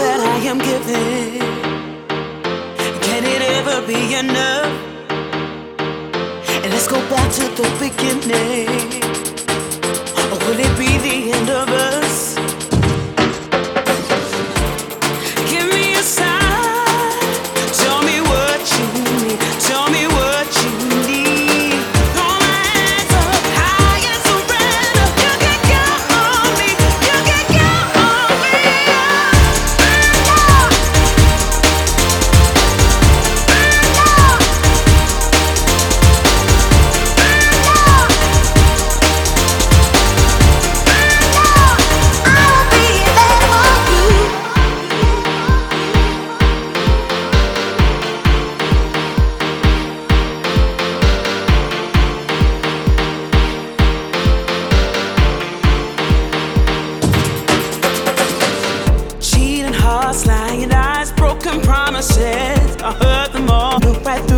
that I am giving, can it ever be enough? And let's go back to the beginning. Or will it be the end of us? Give me a sign. Tell me what you need. Tell me what you need. Throw my hands up high and surrender. You can count on me. You can count on me. I'll be there for you. Cheating hearts, lying eyes, broken promises. I heard them all. Look right